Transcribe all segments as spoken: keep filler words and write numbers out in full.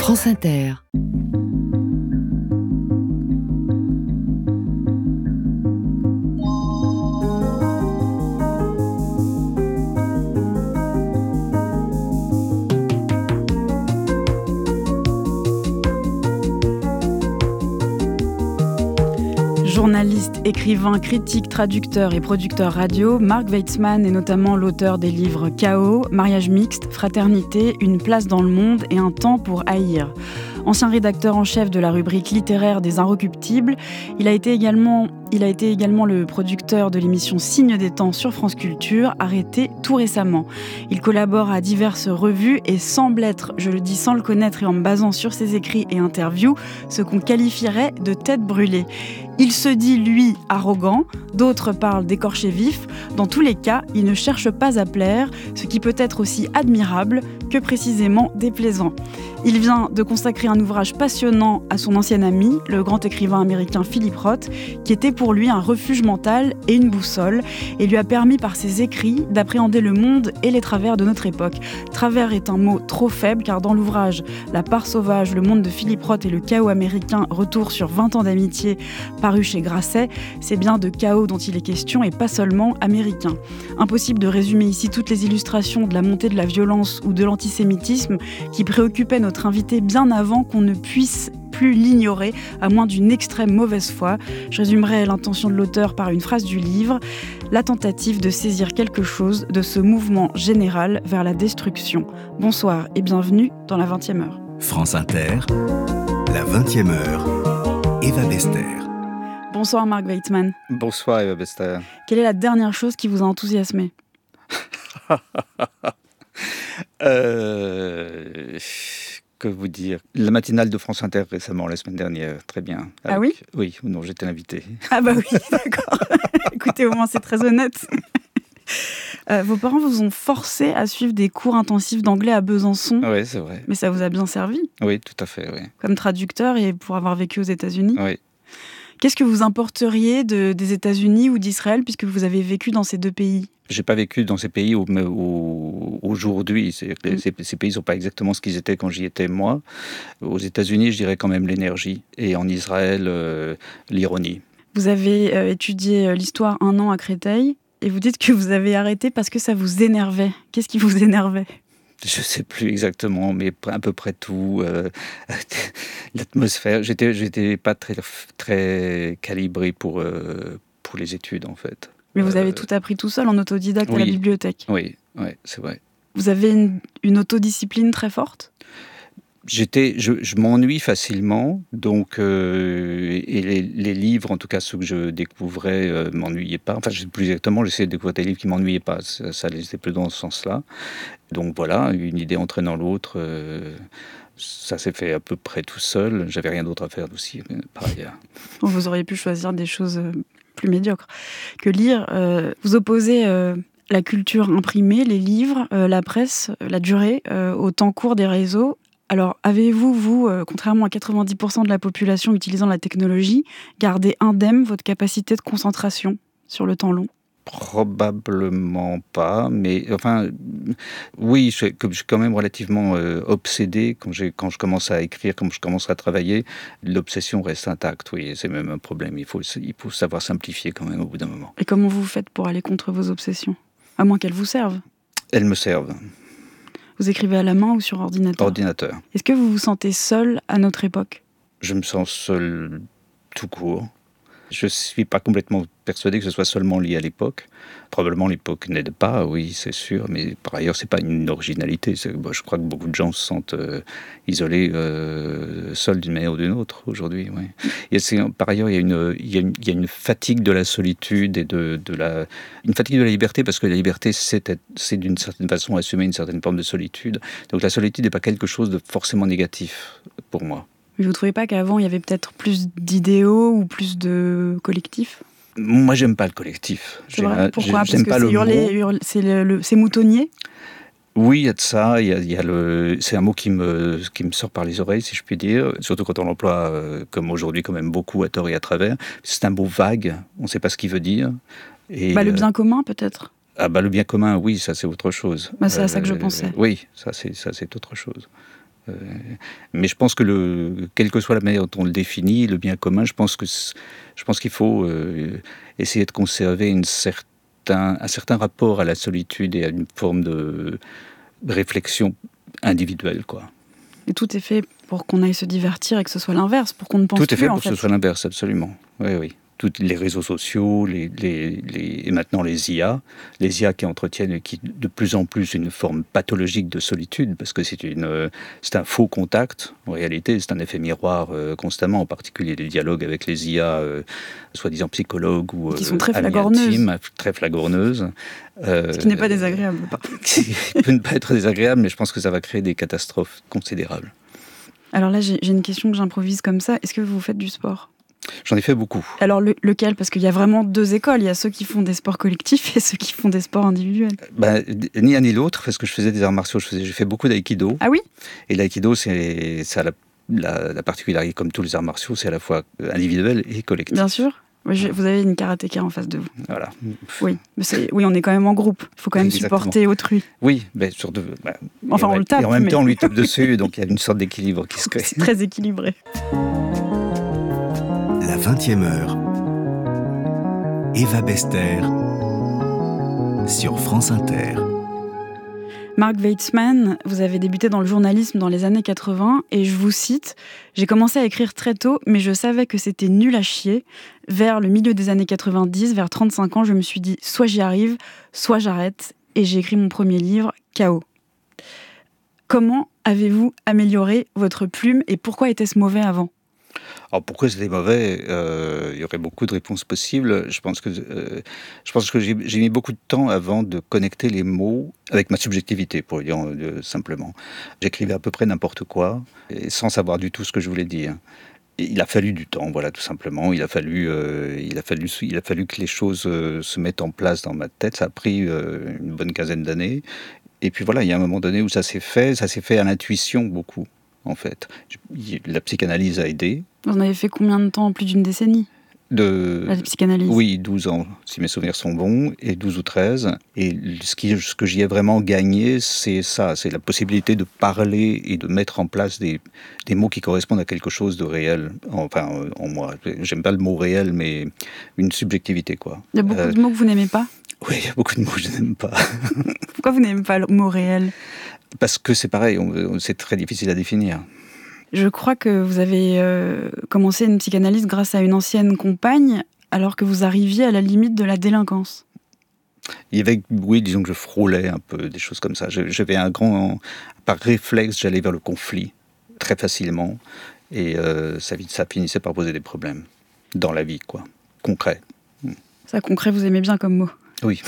France Inter. Journaliste, écrivain, critique, traducteur et producteur radio, Mark Weitzman est notamment l'auteur des livres Chaos, Mariage mixte, Fraternité, Une place dans le monde et Un temps pour haïr. Ancien rédacteur en chef de la rubrique littéraire des Inrecuptibles, il a été également, il a été également le producteur de l'émission Signe des temps sur France Culture, arrêté tout récemment. Il collabore à diverses revues et semble être, je le dis sans le connaître et en me basant sur ses écrits et interviews, ce qu'on qualifierait de tête brûlée. Il se dit, lui, arrogant, d'autres parlent d'écorché vif. Dans tous les cas, il ne cherche pas à plaire, ce qui peut être aussi admirable que précisément déplaisant. Il vient de consacrer un ouvrage passionnant à son ancien ami, le grand écrivain américain Philip Roth, qui était pour lui un refuge mental et une boussole, et lui a permis par ses écrits d'appréhender le monde et les travers de notre époque. Travers est un mot trop faible, car dans l'ouvrage La part sauvage, le monde de Philip Roth et le chaos américain, retour sur vingt ans d'amitié, paru chez Grasset, c'est bien de chaos dont il est question et pas seulement américain. Impossible de résumer ici toutes les illustrations de la montée de la violence ou de l'antisémitisme qui préoccupaient notre invité bien avant qu'on ne puisse plus l'ignorer, à moins d'une extrême mauvaise foi. Je résumerai l'intention de l'auteur par une phrase du livre, la tentative de saisir quelque chose de ce mouvement général vers la destruction. Bonsoir et bienvenue dans la vingtième heure. France Inter, la vingtième heure, Eva Bester. Bonsoir Mark Weitzman. Bonsoir Eva Bester. Quelle est la dernière chose qui vous a enthousiasmé ? euh... Que vous dire ? La matinale de France Inter récemment, la semaine dernière, très bien. Avec... Ah oui ? Oui, ou non, j'étais invité. Ah bah oui, d'accord. Écoutez, au moins c'est très honnête. Euh, vos parents vous ont forcé à suivre des cours intensifs d'anglais à Besançon. Oui, c'est vrai. Mais ça vous a bien servi ? Oui, tout à fait, oui. Comme traducteur et pour avoir vécu aux États-Unis ? Oui. Qu'est-ce que vous importeriez de, des États-Unis ou d'Israël, puisque vous avez vécu dans ces deux pays ? Je n'ai pas vécu dans ces pays où, où, aujourd'hui. C'est, mm. ces, ces pays ne sont pas exactement ce qu'ils étaient quand j'y étais, moi. Aux États-Unis, je dirais quand même l'énergie. Et en Israël, euh, l'ironie. Vous avez euh, étudié l'histoire un an à Créteil, et vous dites que vous avez arrêté parce que ça vous énervait. Qu'est-ce qui vous énervait ? Je ne sais plus exactement, mais à peu près tout. Euh, l'atmosphère. J'étais, j'étais pas très, très calibré pour, euh, pour les études, en fait. Mais vous avez euh, tout appris tout seul en autodidacte oui, à la bibliothèque. Oui, oui, c'est vrai. Vous avez une, une autodiscipline très forte ? J'étais, je, je m'ennuie facilement, donc euh, et les, les livres, en tout cas ceux que je découvrais, euh, m'ennuyaient pas. Enfin, plus exactement, j'essayais de découvrir des livres qui m'ennuyaient pas. Ça, ça allait plus dans ce sens-là. Donc voilà, une idée entraînant l'autre. Euh, ça s'est fait à peu près tout seul. J'avais rien d'autre à faire aussi, par ailleurs. Vous auriez pu choisir des choses plus médiocres que lire. Euh, vous opposez euh, la culture imprimée, les livres, euh, la presse, la durée, euh, au temps court des réseaux. Alors, avez-vous, vous, euh, contrairement à quatre-vingt-dix pour cent de la population utilisant la technologie, gardé indemne votre capacité de concentration sur le temps long ? Probablement pas, mais enfin, oui, je, je suis quand même relativement euh, obsédé quand, j'ai, quand je commence à écrire, quand je commence à travailler, l'obsession reste intacte, oui, c'est même un problème, il faut, il faut savoir simplifier quand même au bout d'un moment. Et comment vous faites pour aller contre vos obsessions ? À moins qu'elles vous servent ? Elles me servent. Vous écrivez à la main ou sur ordinateur ? Ordinateur. Est-ce que vous vous sentez seul à notre époque ? Je me sens seul tout court. Je ne suis pas complètement persuadé que ce soit seulement lié à l'époque. Probablement l'époque n'aide pas, oui, c'est sûr, mais par ailleurs, ce n'est pas une originalité. C'est, bon, je crois que beaucoup de gens se sentent euh, isolés, euh, seuls d'une manière ou d'une autre aujourd'hui. Oui. Et c'est, par ailleurs, il y, a une, il, y a une, il y a une fatigue de la solitude et de, de la... Une fatigue de la liberté, parce que la liberté, c'est, être, c'est d'une certaine façon assumer une certaine forme de solitude. Donc la solitude n'est pas quelque chose de forcément négatif pour moi. Mais vous ne trouvez pas qu'avant, il y avait peut-être plus d'idéaux ou plus de collectifs ? Moi, j'aime pas le collectif. C'est vrai. Pourquoi ? J'aime Parce pas que c'est, le hurlé, mot. hurlé, c'est, le, le, c'est moutonnier ? Oui, il y a de ça. Il y a, il y a le, c'est un mot qui me, qui me sort par les oreilles, si je puis dire. Surtout quand on l'emploie, euh, comme aujourd'hui, quand même beaucoup à tort et à travers. C'est un mot vague. On ne sait pas ce qu'il veut dire. Et, bah, le bien commun, peut-être. Ah bah le bien commun, oui, ça c'est autre chose. Bah, c'est à euh, ça que je pensais. Oui, ça c'est, ça c'est autre chose. Euh, mais je pense que, le, quelle que soit la manière dont on le définit, le bien commun, je pense, que je pense qu'il faut euh, essayer de conserver une certain, un certain rapport à la solitude et à une forme de réflexion individuelle, quoi. Et tout est fait pour qu'on aille se divertir et que ce soit l'inverse, pour qu'on ne pense tout plus, est fait en pour fait. que ce soit l'inverse, absolument. Oui, oui. Tous les réseaux sociaux, les, les, les, et maintenant les I A, les I A qui entretiennent et qui de plus en plus une forme pathologique de solitude, parce que c'est, une, c'est un faux contact, en réalité, c'est un effet miroir euh, constamment, en particulier les dialogues avec les I A, euh, soi-disant psychologues ou euh, qui sont très amis flagorneuses. intimes, très flagorneuses. Euh, Ce qui n'est pas désagréable. Qui peut ne pas être désagréable, mais je pense que ça va créer des catastrophes considérables. Alors là, j'ai, j'ai une question que j'improvise comme ça. Est-ce que vous faites du sport ? J'en ai fait beaucoup. Alors le, lequel ? Parce qu'il y a vraiment deux écoles. Il y a ceux qui font des sports collectifs et ceux qui font des sports individuels. Ben, ni un ni l'autre, parce que je faisais des arts martiaux. Je faisais, j'ai fait beaucoup d'aïkido. Ah oui ? Et l'aïkido, c'est, ça a la, la, la particularité, comme tous les arts martiaux, c'est à la fois individuel et collectif. Bien sûr. Oui, je, vous avez une karatéka en face de vous. Voilà. Oui, mais c'est, oui, on est quand même en groupe. Il faut quand même Exactement. Supporter autrui. Oui, mais sur deux. Ben, enfin, on, on le tape. Et en même mais... temps, on lui tape dessus, donc il y a une sorte d'équilibre qui se crée. C'est très équilibré. La vingtième heure. Eva Bester sur France Inter. Mark Weitzman, vous avez débuté dans le journalisme dans les années quatre-vingts et je vous cite « J'ai commencé à écrire très tôt, mais je savais que c'était nul à chier. Vers le milieu des années quatre-vingt-dix, vers trente-cinq ans, je me suis dit soit j'y arrive, soit j'arrête et j'ai écrit mon premier livre, Chaos. » Comment avez-vous amélioré votre plume et pourquoi était-ce mauvais avant ? Alors pourquoi c'était mauvais ? euh, Il y aurait beaucoup de réponses possibles. Je pense que, euh, je pense que j'ai, j'ai mis beaucoup de temps avant de connecter les mots avec ma subjectivité, pour le dire euh, simplement. J'écrivais à peu près n'importe quoi, et sans savoir du tout ce que je voulais dire. Et il a fallu du temps, voilà, tout simplement. Il a fallu, euh, il a fallu, il a fallu que les choses euh, se mettent en place dans ma tête. Ça a pris euh, une bonne quinzaine d'années. Et puis voilà, il y a un moment donné où ça s'est fait. Ça s'est fait à l'intuition beaucoup, en fait. La psychanalyse a aidé. Vous en avez fait combien de temps ? Plus d'une décennie ? De... La psychanalyse. Oui, douze ans, si mes souvenirs sont bons, et douze ou treize. Et ce, qui, ce que j'y ai vraiment gagné, c'est ça, c'est la possibilité de parler et de mettre en place des, des mots qui correspondent à quelque chose de réel, enfin, en moi. J'aime pas le mot réel, mais une subjectivité, quoi. Il y a beaucoup euh, de mots que vous n'aimez pas ? Oui, il y a beaucoup de mots que je n'aime pas. Pourquoi vous n'aimez pas le mot réel ? Parce que c'est pareil, on, c'est très difficile à définir. Je crois que vous avez euh, commencé une psychanalyse grâce à une ancienne compagne, alors que vous arriviez à la limite de la délinquance. Il y avait, oui, disons que je frôlais un peu, des choses comme ça. J'avais un grand... Par réflexe, j'allais vers le conflit, très facilement. Et euh, ça, ça finissait par poser des problèmes. Dans la vie, quoi. Concret. Ça, concret, vous aimez bien comme mot. Oui.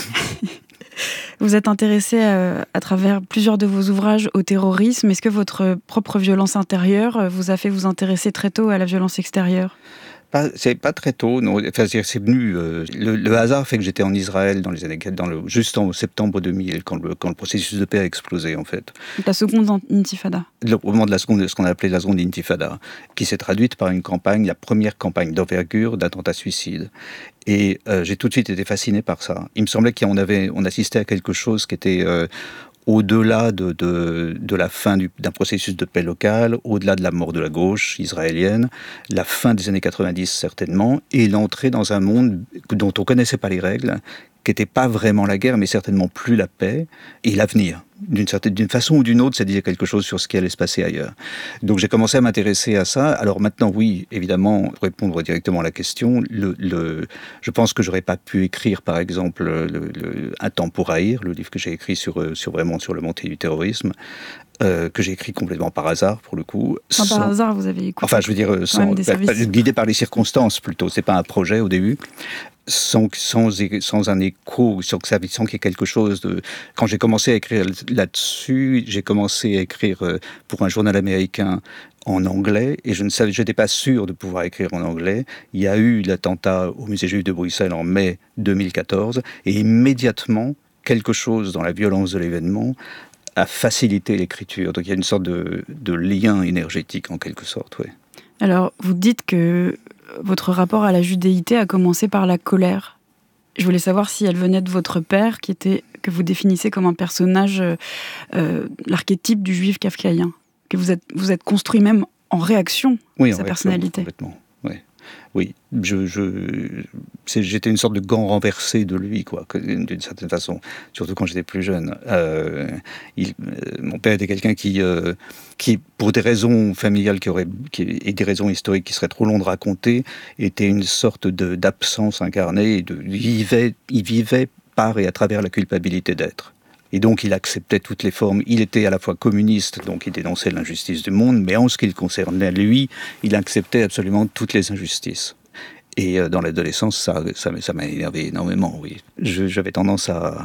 Vous êtes intéressé à, à travers plusieurs de vos ouvrages au terrorisme. Est-ce que votre propre violence intérieure vous a fait vous intéresser très tôt à la violence extérieure ? Pas, c'est pas très tôt, non. Enfin, c'est venu. Euh, le, le hasard fait que j'étais en Israël dans les années dans le juste en septembre deux mille, quand le, quand le processus de paix a explosé, en fait. La seconde intifada. Le, au moment de la seconde, ce qu'on a appelé la seconde intifada, qui s'est traduite par une campagne, la première campagne d'envergure d'attentats suicides. Et euh, j'ai tout de suite été fasciné par ça. Il me semblait qu'on avait, on assistait à quelque chose qui était euh, au-delà de, de, de la fin du, d'un processus de paix local, au-delà de la mort de la gauche israélienne, la fin des années quatre-vingt-dix certainement, et l'entrée dans un monde dont on ne connaissait pas les règles, qui n'était pas vraiment la guerre, mais certainement plus la paix, et l'avenir. D'une certaine, d'une façon ou d'une autre, ça disait quelque chose sur ce qui allait se passer ailleurs. Donc j'ai commencé à m'intéresser à ça. Alors maintenant, oui, évidemment, pour répondre directement à la question, le, le, je pense que j'aurais pas pu écrire, par exemple, le, le, Un temps pour haïr, le livre que j'ai écrit sur, sur vraiment sur le montée du terrorisme, euh, que j'ai écrit complètement par hasard, pour le coup. Sans, sans... Par hasard, vous avez écouté. Enfin, je veux dire, sans, bah, guidé par les circonstances, plutôt. C'est pas un projet au début. Sans, sans, sans un écho, sans, sans qu'il y ait quelque chose de... Quand j'ai commencé à écrire là-dessus, j'ai commencé à écrire pour un journal américain en anglais, et je ne savais, je n'étais pas sûr de pouvoir écrire en anglais. Il y a eu l'attentat au musée juif de Bruxelles en mai deux mille quatorze, et immédiatement, quelque chose dans la violence de l'événement a facilité l'écriture. Donc il y a une sorte de, de lien énergétique, en quelque sorte, oui. Alors, vous dites que votre rapport à la judéité a commencé par la colère. Je voulais savoir si elle venait de votre père, qui était, que vous définissez comme un personnage, euh, l'archétype du juif kafkaïen. que vous êtes, vous êtes construit même en réaction oui, à sa en personnalité. Complètement, oui. Oui, je, je, c'est, j'étais une sorte de gant renversé de lui, quoi, d'une certaine façon, surtout quand j'étais plus jeune. Euh, il, euh, mon père était quelqu'un qui, euh, qui, pour des raisons familiales qui auraient, qui, et des raisons historiques qui seraient trop longues à raconter, était une sorte de, d'absence incarnée. Et de, il, vivait, il vivait par et à travers la culpabilité d'être. Et donc il acceptait toutes les formes. Il était à la fois communiste, donc il dénonçait l'injustice du monde, mais en ce qui le concernait lui, il acceptait absolument toutes les injustices. Et euh, dans l'adolescence, ça, ça, ça m'a énervé énormément, oui. Je, j'avais tendance à,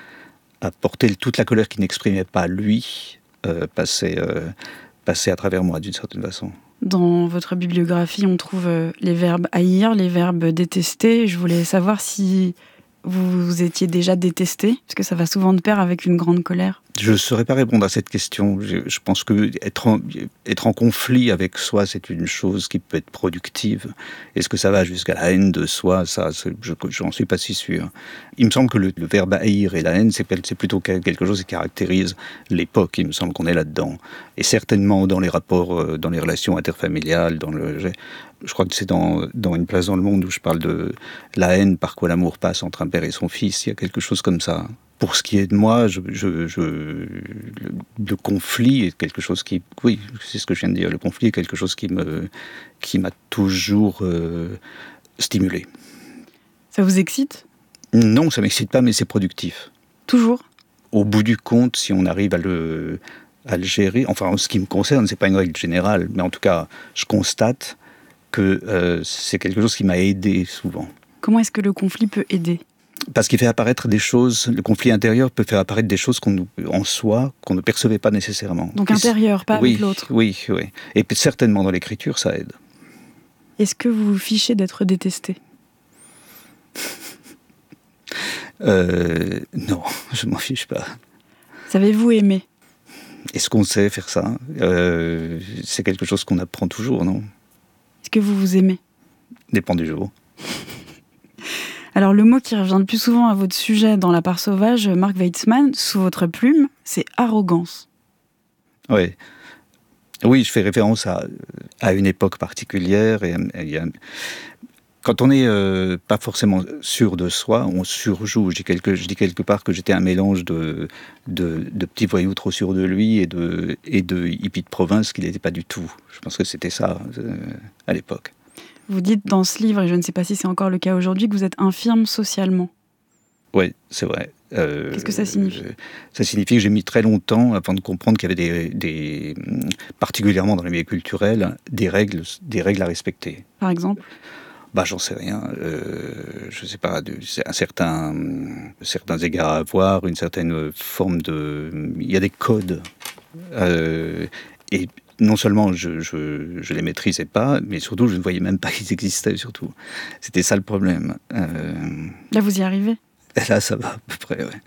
à porter toute la colère qu'il n'exprimait pas lui, euh, passer, euh, passer à travers moi d'une certaine façon. Dans votre bibliographie, on trouve euh, les verbes haïr, les verbes détester. Je voulais savoir si vous vous étiez déjà détesté, parce que ça va souvent de pair avec une grande colère. Je ne saurais pas répondre à cette question. Je, je pense que être en, être en conflit avec soi, c'est une chose qui peut être productive. Est-ce que ça va jusqu'à la haine de soi? Ça, je n'en suis pas si sûr. Il me semble que le, le verbe haïr et la haine, c'est, c'est plutôt quelque chose qui caractérise l'époque. Il me semble qu'on est là-dedans. Et certainement dans les rapports, dans les relations interfamiliales, dans le... Je crois que c'est dans, dans Une place dans le monde où je parle de la haine par quoi l'amour passe entre un père et son fils. Il y a quelque chose comme ça. Pour ce qui est de moi, je, je, je, le, le conflit est quelque chose qui... Oui, c'est ce que je viens de dire. Le conflit est quelque chose qui, me, qui m'a toujours euh, stimulé. Ça vous excite ? Non, ça ne m'excite pas, mais c'est productif. Toujours ? Au bout du compte, si on arrive à le, à le gérer... Enfin, en ce qui me concerne, ce n'est pas une règle générale, mais en tout cas, je constate que euh, c'est quelque chose qui m'a aidé souvent. Comment est-ce que le conflit peut aider ? Parce qu'il fait apparaître des choses, le conflit intérieur peut faire apparaître des choses qu'on nous, en soi, qu'on ne percevait pas nécessairement. Donc intérieur, pas oui, avec l'autre. Oui, oui. Et certainement dans l'écriture, ça aide. Est-ce que vous vous fichez d'être détesté ? euh, Non, je ne m'en fiche pas. Savez-vous aimer ? Est-ce qu'on sait faire ça ? euh, C'est quelque chose qu'on apprend toujours, non ? Est-ce que vous vous aimez ? Dépend du jour. Alors, le mot qui revient le plus souvent à votre sujet dans La part sauvage, Mark Weitzman, sous votre plume, c'est arrogance. Oui. Oui, je fais référence à, à une époque particulière. Et, et, quand on n'est euh, pas forcément sûr de soi, on surjoue. Je dis quelque, je dis quelque part que j'étais un mélange de, de, de petits voyous trop sûrs de lui et de, et de hippie de province qu'il n'était pas du tout. Je pense que c'était ça euh, à l'époque. Vous dites dans ce livre, et je ne sais pas si c'est encore le cas aujourd'hui, que vous êtes infirme socialement. Oui, c'est vrai. Euh, Qu'est-ce que ça signifie ? euh, Ça signifie que j'ai mis très longtemps avant de comprendre qu'il y avait des, des particulièrement dans les milieux culturels, des règles, des règles à respecter. Par exemple ? Bah, j'en sais rien. Euh, je sais pas. De, un certain, certains égards à avoir, une certaine forme de. Il y a des codes. Euh, et non seulement je, je, je les maîtrisais pas, mais surtout je ne voyais même pas qu'ils existaient. Surtout, c'était ça le problème. Euh, Là, vous y arrivez ? Là, ça va à peu près. Ouais.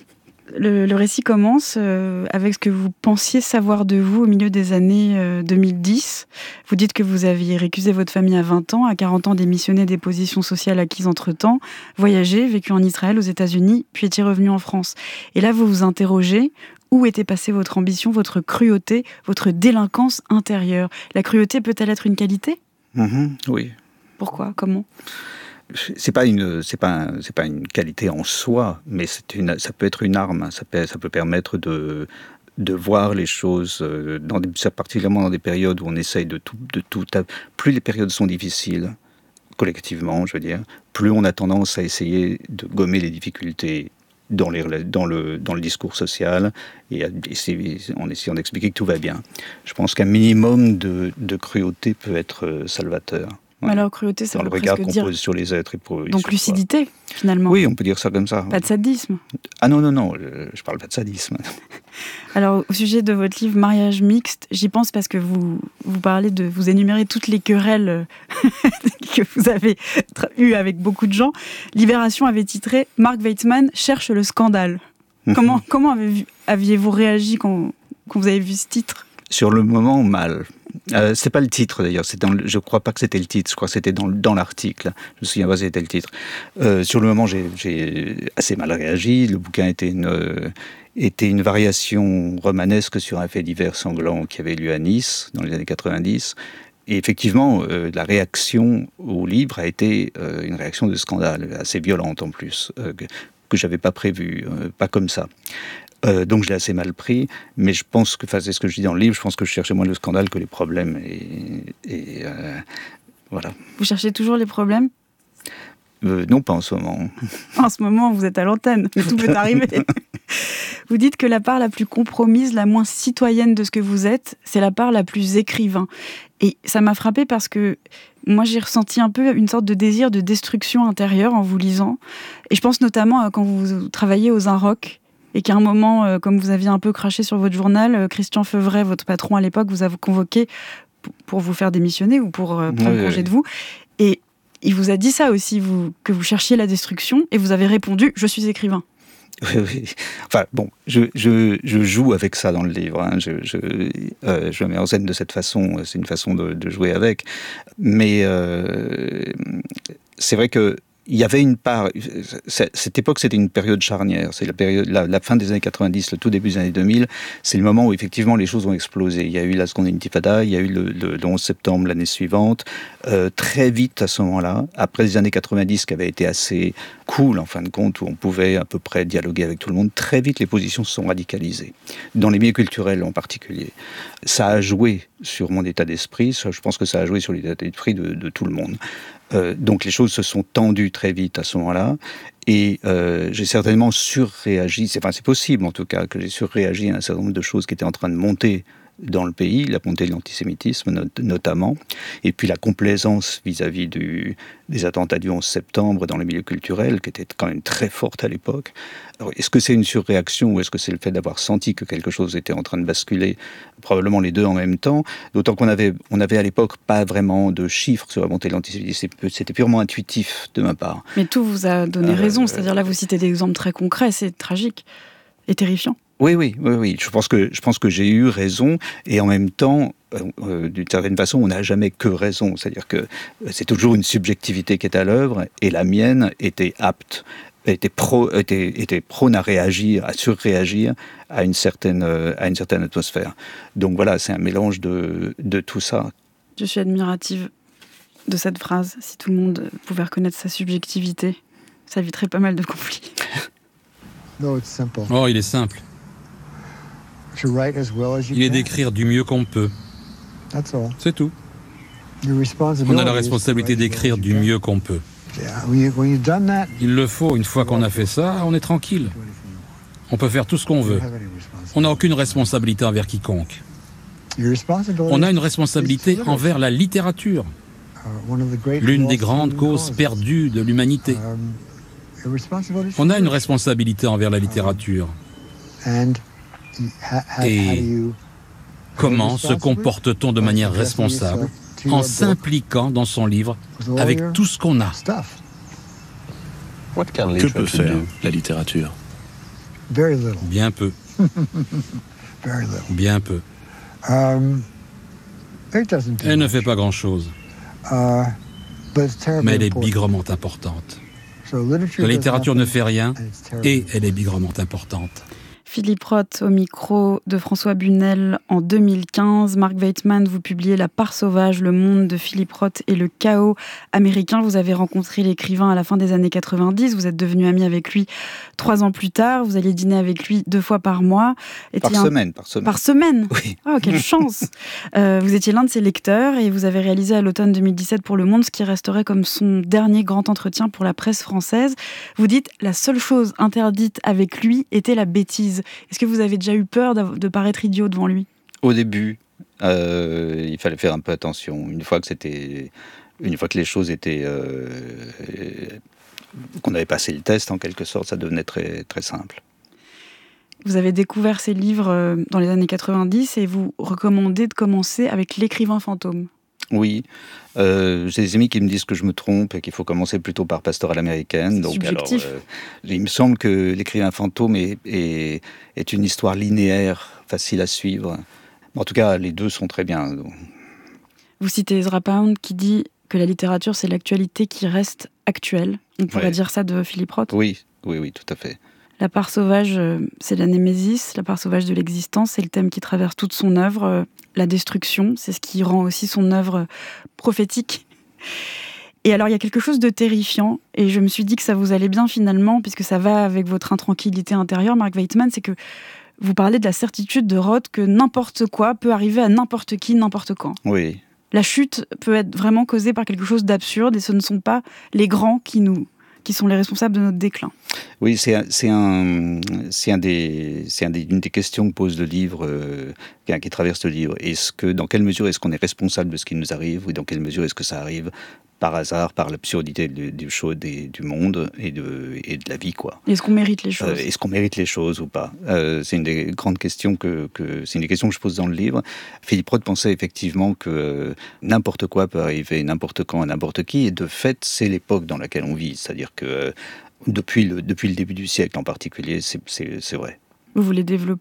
Le, le récit commence euh, avec ce que vous pensiez savoir de vous au milieu des années euh, deux mille dix. Vous dites que vous aviez récusé votre famille à vingt ans, à quarante ans démissionné des positions sociales acquises entre-temps, voyagé, vécu en Israël, aux États-Unis, puis étiez revenu en France. Et là, vous vous interrogez, où était passée votre ambition, votre cruauté, votre délinquance intérieure ? La cruauté peut-elle être une qualité ? Mmh, oui. Pourquoi ? Comment ? C'est pas une, c'est pas, un, c'est pas une qualité en soi, mais c'est une, ça peut être une arme. Ça peut, ça peut permettre de, de voir les choses, dans des, particulièrement dans des périodes où on essaye de tout, de tout. Plus les périodes sont difficiles, collectivement, je veux dire, plus on a tendance à essayer de gommer les difficultés dans, les, dans, le, dans le discours social et à essayer, en essayant d'expliquer que tout va bien. Je pense qu'un minimum de, de cruauté peut être salvateur. Ouais. Alors, cruauté, ça dans veut le regard presque qu'on dire... pose sur les êtres. Et pour, Donc, lucidité, quoi. Finalement. Oui, on peut dire ça comme ça. Pas de sadisme. Ah non, non, non, je, je parle pas de sadisme. Alors, au sujet de votre livre « Mariage mixte », j'y pense parce que vous, vous parlez de... Vous énumérez toutes les querelles que vous avez eues avec beaucoup de gens. Libération avait titré « Mark Weitzman cherche le scandale ». Comment, comment avez-vous, aviez-vous réagi quand, quand vous avez vu ce titre ? Sur le moment, mal. Euh, c'est pas le titre d'ailleurs. C'est dans le, je crois pas que c'était le titre. Je crois que c'était dans, dans l'article. Je me souviens pas si c'était le titre. Euh, sur le moment, j'ai, j'ai assez mal réagi. Le bouquin était une, euh, était une variation romanesque sur un fait divers sanglant qui avait lieu à Nice dans les années quatre-vingt-dix. Et effectivement, euh, la réaction au livre a été euh, une réaction de scandale, assez violente en plus, euh, que, que j'avais pas prévue, euh, pas comme ça. Euh, donc je l'ai assez mal pris, mais je pense que, enfin c'est ce que je dis dans le livre, je pense que je cherchais moins le scandale que les problèmes, et, et euh, voilà. Vous cherchez toujours les problèmes ? euh, Non, pas en ce moment. En ce moment, vous êtes à l'antenne, mais tout peut arriver. Vous dites que la part la plus compromise, la moins citoyenne de ce que vous êtes, c'est la part la plus écrivain. Et ça m'a frappée parce que moi, j'ai ressenti un peu une sorte de désir de destruction intérieure en vous lisant. Et je pense notamment à quand vous travaillez aux Inrocks, et qu'à un moment, euh, comme vous aviez un peu craché sur votre journal, euh, Christian Feuvret, votre patron à l'époque, vous a convoqué p- pour vous faire démissionner ou pour euh, prendre oui, congé oui. de vous. Et il vous a dit ça aussi, vous, que vous cherchiez la destruction, et vous avez répondu « Je suis écrivain ». Oui, oui. Enfin, bon, je, je, je joue avec ça dans le livre. Hein. Je, je, euh, je le mets en scène de cette façon. C'est une façon de, de jouer avec. Mais euh, c'est vrai que il y avait une part. Cette époque, c'était une période charnière. C'est la période, la, la fin des années quatre-vingt-dix, le tout début des années deux mille. C'est le moment où effectivement les choses ont explosé. Il y a eu la seconde intifada, il y a eu le, le, le onze septembre l'année suivante. Euh, très vite à ce moment-là, après les années quatre-vingt-dix, qui avaient été assez cool en fin de compte, où on pouvait à peu près dialoguer avec tout le monde. Très vite, les positions se sont radicalisées, dans les milieux culturels en particulier. Ça a joué sur mon état d'esprit. Ça, je pense que ça a joué sur l'état d'esprit de, de tout le monde. Euh, donc les choses se sont tendues très vite à ce moment-là, et euh, j'ai certainement surréagi, c'est, enfin c'est possible en tout cas que j'ai surréagi à un certain nombre de choses qui étaient en train de monter dans le pays, la montée de l'antisémitisme not- notamment, et puis la complaisance vis-à-vis du, des attentats du onze septembre dans les milieux culturels, qui était quand même très forte à l'époque. Alors, est-ce que c'est une surréaction ou est-ce que c'est le fait d'avoir senti que quelque chose était en train de basculer ? Probablement les deux en même temps, d'autant qu'on avait, on avait à l'époque pas vraiment de chiffres sur la montée de l'antisémitisme, c'était purement intuitif de ma part. Mais tout vous a donné Euh, raison, c'est-à-dire là vous citez des exemples très concrets, c'est tragique et terrifiant. Oui, oui, oui, oui. Je pense que je pense que j'ai eu raison, et en même temps, euh, d'une certaine façon, on n'a jamais que raison. C'est-à-dire que c'est toujours une subjectivité qui est à l'œuvre, et la mienne était apte, était pro, était, était prône à réagir, à surréagir à une certaine à une certaine atmosphère. Donc voilà, c'est un mélange de de tout ça. Je suis admirative de cette phrase. Si tout le monde pouvait reconnaître sa subjectivité, ça éviterait pas mal de conflits. Oh, il est simple. Il est d'écrire du mieux qu'on peut. C'est tout. On a la responsabilité d'écrire du mieux qu'on peut. Il le faut, une fois qu'on a fait ça, on est tranquille. On peut faire tout ce qu'on veut. On n'a aucune responsabilité envers quiconque. On a une responsabilité envers la littérature, l'une des grandes causes perdues de l'humanité. On a une responsabilité envers la littérature. Et comment se comporte-t-on de manière responsable en s'impliquant dans son livre avec tout ce qu'on a ? Que peut faire la littérature ? Bien peu. Bien peu. Elle ne fait pas grand-chose. Mais elle est bigrement importante. La littérature ne fait rien et elle est bigrement importante. Philippe Roth au micro de François Bunel en deux mille quinze. Mark Weitman, vous publiez La part sauvage, le monde de Philippe Roth et le chaos américain. Vous avez rencontré l'écrivain à la fin des années quatre-vingt-dix. Vous êtes devenu ami avec lui trois ans plus tard. Vous alliez dîner avec lui deux fois par mois. Par un... semaine, par semaine. Par semaine. Oui. Oh, quelle chance. euh, Vous étiez l'un de ses lecteurs et vous avez réalisé à l'automne deux mille dix-sept pour Le Monde ce qui resterait comme son dernier grand entretien pour la presse française. Vous dites « La seule chose interdite avec lui était la bêtise ». Est-ce que vous avez déjà eu peur de paraître idiot devant lui ? Au début, euh, il fallait faire un peu attention. Une fois que c'était, une fois que les choses étaient, euh, qu'on avait passé le test en quelque sorte, ça devenait très très simple. Vous avez découvert ces livres dans les années quatre-vingt-dix et vous recommandez de commencer avec L'écrivain fantôme. Oui, euh, j'ai des amis qui me disent que je me trompe et qu'il faut commencer plutôt par Pastoral américaine. Donc, subjectif. alors, euh, il me semble que L'écrivain fantôme est, est, est une histoire linéaire, facile à suivre. En tout cas, les deux sont très bien. Vous citez Ezra Pound qui dit que la littérature, c'est l'actualité qui reste actuelle. On pourrait ouais. dire ça de Philippe Roth ? Oui, oui, oui, tout à fait. La part sauvage, c'est la némésis, la part sauvage de l'existence, c'est le thème qui traverse toute son œuvre. La destruction, c'est ce qui rend aussi son œuvre prophétique. Et alors, il y a quelque chose de terrifiant, et je me suis dit que ça vous allait bien finalement, puisque ça va avec votre intranquillité intérieure, Mark Weitzman, c'est que vous parlez de la certitude de Roth que n'importe quoi peut arriver à n'importe qui, n'importe quand. Oui. La chute peut être vraiment causée par quelque chose d'absurde, et ce ne sont pas les grands qui nous... qui sont les responsables de notre déclin. Oui, c'est, un, c'est, un, c'est, un des, c'est un des, une des questions que pose le livre, euh, qui, qui traverse le livre. Est-ce que, dans quelle mesure est-ce qu'on est responsable de ce qui nous arrive, ou dans quelle mesure est-ce que ça arrive par hasard, par l'absurdité du, du, show, des, du monde et de, et de la vie, quoi. Est-ce qu'on mérite les choses euh, Est-ce qu'on mérite les choses ou pas euh, C'est une des grandes questions que, que, c'est une des questions que je pose dans le livre. Philippe Roth pensait effectivement que euh, n'importe quoi peut arriver, n'importe quand, à n'importe qui, et de fait, c'est l'époque dans laquelle on vit. C'est-à-dire que euh, depuis, le, depuis le début du siècle en particulier, c'est, c'est, c'est vrai. Vous voulez développer ?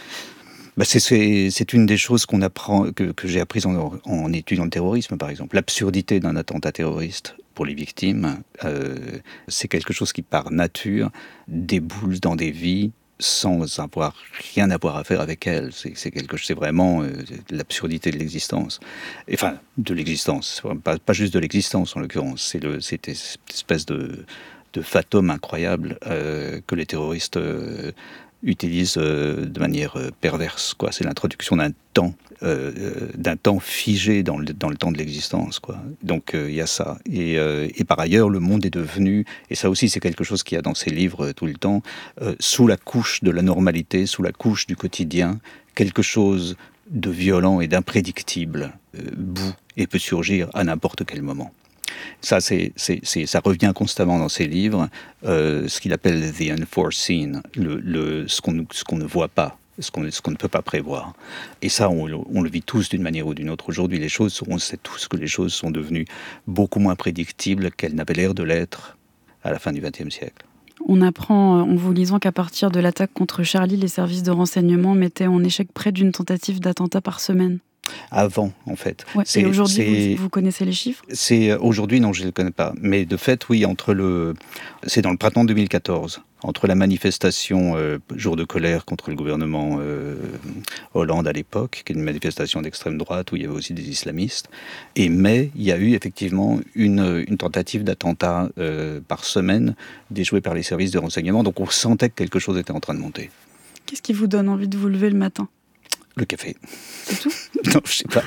Bah c'est, c'est, c'est une des choses qu'on apprend, que, que j'ai apprises en, en étudiant le terrorisme, par exemple. L'absurdité d'un attentat terroriste pour les victimes, euh, c'est quelque chose qui, par nature, déboule dans des vies sans avoir rien à voir à faire avec elles. C'est, c'est, quelque, c'est vraiment euh, l'absurdité de l'existence. Et, enfin, de l'existence. Pas, pas juste de l'existence, en l'occurrence. C'est, le, c'est cette espèce de, de fatum incroyable euh, que les terroristes... Euh, utilise euh, de manière euh, perverse, quoi. C'est l'introduction d'un temps, euh, d'un temps figé dans le, dans le temps de l'existence, quoi. Donc il euh, y a ça. Et, euh, et par ailleurs, le monde est devenu, et ça aussi c'est quelque chose qu'il y a dans ses livres euh, tout le temps, euh, sous la couche de la normalité, sous la couche du quotidien, quelque chose de violent et d'imprédictible euh, bout et peut surgir à n'importe quel moment. Ça, c'est, c'est, c'est, ça revient constamment dans ses livres, euh, ce qu'il appelle the unforeseen, le, le, ce, qu'on, ce qu'on ne voit pas, ce qu'on, ce qu'on ne peut pas prévoir. Et ça, on, on le vit tous d'une manière ou d'une autre. Aujourd'hui, les choses, on sait tous que les choses sont devenues beaucoup moins prédictibles qu'elles n'avaient l'air de l'être à la fin du vingtième siècle. On apprend, en vous lisant, qu'à partir de l'attaque contre Charlie, les services de renseignement mettaient en échec près d'une tentative d'attentat par semaine. Avant, en fait. Ouais, c'est, et aujourd'hui, c'est, vous, vous connaissez les chiffres ? c'est, Aujourd'hui, non, je ne les connais pas. Mais de fait, oui, entre le, c'est dans le printemps deux mille quatorze, entre la manifestation euh, jour de colère contre le gouvernement euh, Hollande à l'époque, qui est une manifestation d'extrême droite où il y avait aussi des islamistes, et mai, il y a eu effectivement une, une tentative d'attentat euh, par semaine déjouée par les services de renseignement. Donc on sentait que quelque chose était en train de monter. Qu'est-ce qui vous donne envie de vous lever le matin ? Le café. C'est tout ? Non, je sais pas.